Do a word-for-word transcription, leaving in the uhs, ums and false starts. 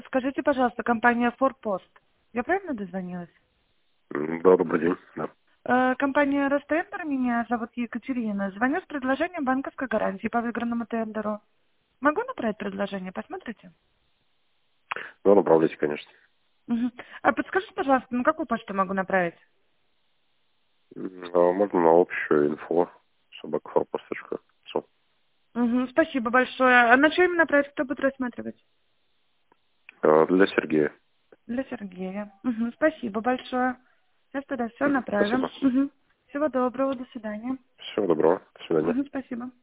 Скажите, пожалуйста, компания «Форпост». Я правильно дозвонилась? М, Да, добрый день. Да. Э, Компания «Ростендер», меня зовут Екатерина. Звоню с предложением банковской гарантии по выигранному тендеру. Могу направить предложение? Посмотрите. Да, направляйте, конечно. Мгм. А подскажите, пожалуйста, на какую почту могу направить? М, а можно на общую инфо собакафорпост.су. Мгм, спасибо большое. А на что именно направить? Кто будет рассматривать? А, Для Сергея. Для Сергея. Мгм, спасибо большое. Сейчас тогда все Мгм, направим. спасибо. Мгм. Всего доброго, до свидания. Всего доброго. До свидания. Мгм, спасибо.